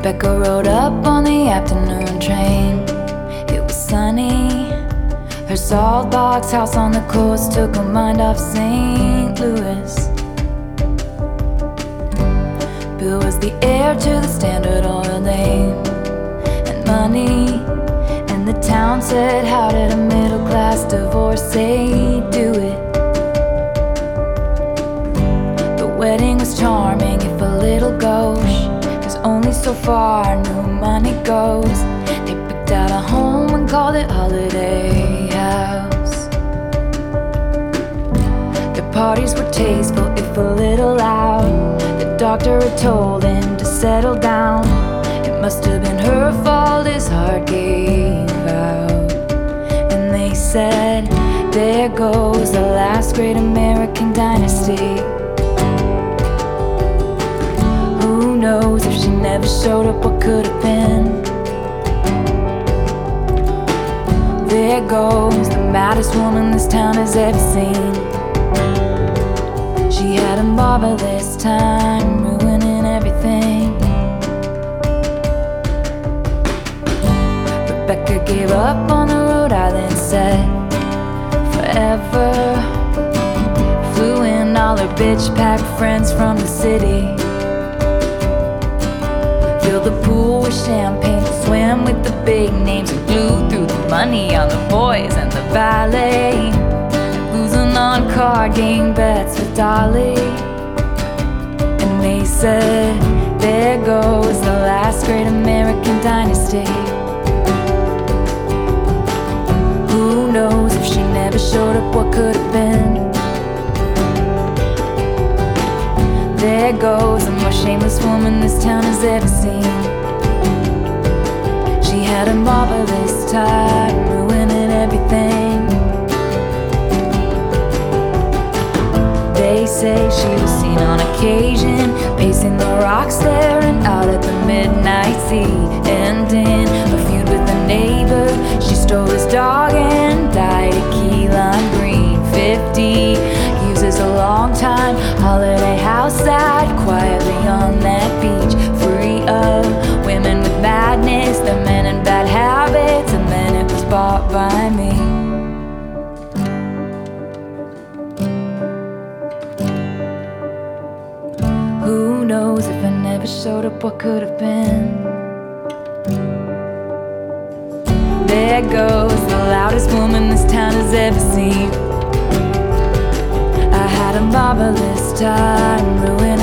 Rebecca rode up on the afternoon train. It was sunny. Her salt box house on the coast took her mind off St. Louis. Bill was the heir to the Standard Oil name and money, and the town said, how did a middle-class divorcee do it? The wedding was charming, if a little gauche, 'cause only so far new money goes. They picked out a home and called it Holiday House. Their parties were tasteful, if a little loud. The doctor had told him to settle down. It must have been her fault his heart gave out. And they said, there goes the last great American dynasty. Who knows if she never showed up, what could have been? There goes the maddest woman this town has ever seen. She had a marvelous time, ruining everything. Rebecca gave up on the Rhode Island set forever. Flew in all her bitch-packed friends from the city. Filled the pool with champagne, swam with the big names, and blew through the money on the boys and the ballet. Losing on card game bets with Dolly. And they said, there goes the last great American dynasty. Who knows if she never showed up, what could have been? There goes the most shameless woman this town has ever seen. She had a marvelous time, ruining everything. They say she was seen on occasion, pacing the rocks, staring out at the midnight sea. And in a feud with a neighbor, she stole his dog and dyed a key lime green. 50 years is a long time. Holiday house sat quietly on that beach, free of women with madness, the men and bad habits, and then it was bought by me. Who knows if I never showed up, what could have been? There goes the loudest woman this town has ever seen. I had a marvelous time, ruining